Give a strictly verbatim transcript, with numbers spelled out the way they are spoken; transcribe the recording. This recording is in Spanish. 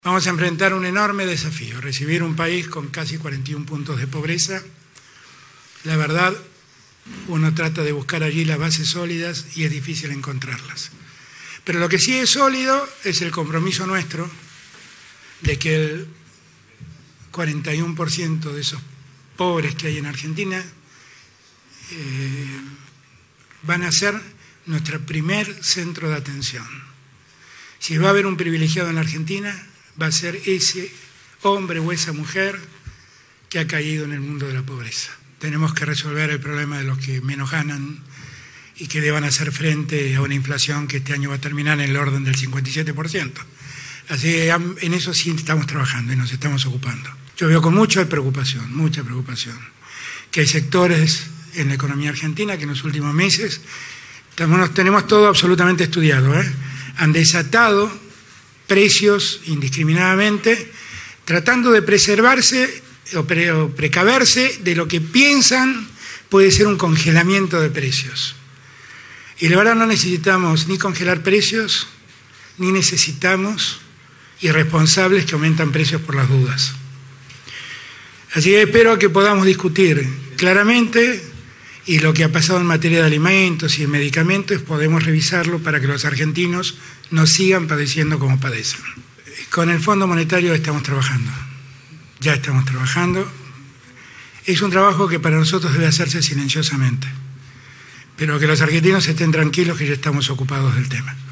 Vamos a enfrentar un enorme desafío, recibir un país con casi cuarenta y un puntos de pobreza. La verdad, uno trata de buscar allí las bases sólidas y es difícil encontrarlas. Pero lo que sí es sólido es el compromiso nuestro de que el cuarenta y uno por ciento de esos pobres que hay en Argentina eh, van a ser nuestro primer centro de atención. Si va a haber un privilegiado en la Argentina, va a ser ese hombre o esa mujer que ha caído en el mundo de la pobreza. Tenemos que resolver el problema de los que menos ganan y que deban hacer frente a una inflación que este año va a terminar en el orden del cincuenta y siete por ciento. Así que en eso sí estamos trabajando y nos estamos ocupando. Yo veo con mucha preocupación, mucha preocupación, que hay sectores en la economía argentina que en los últimos meses, tenemos, tenemos todo absolutamente estudiado, ¿eh? han desatado precios indiscriminadamente, tratando de preservarse o, pre, o precaverse de lo que piensan puede ser un congelamiento de precios. Y la verdad no necesitamos ni congelar precios, ni necesitamos irresponsables que aumentan precios por las dudas. Así que espero que podamos discutir claramente y lo que ha pasado en materia de alimentos y de medicamentos podemos revisarlo para que los argentinos no sigan padeciendo como padecen. Con el Fondo Monetario estamos trabajando, ya estamos trabajando. Es un trabajo que para nosotros debe hacerse silenciosamente, pero que los argentinos estén tranquilos que ya estamos ocupados del tema.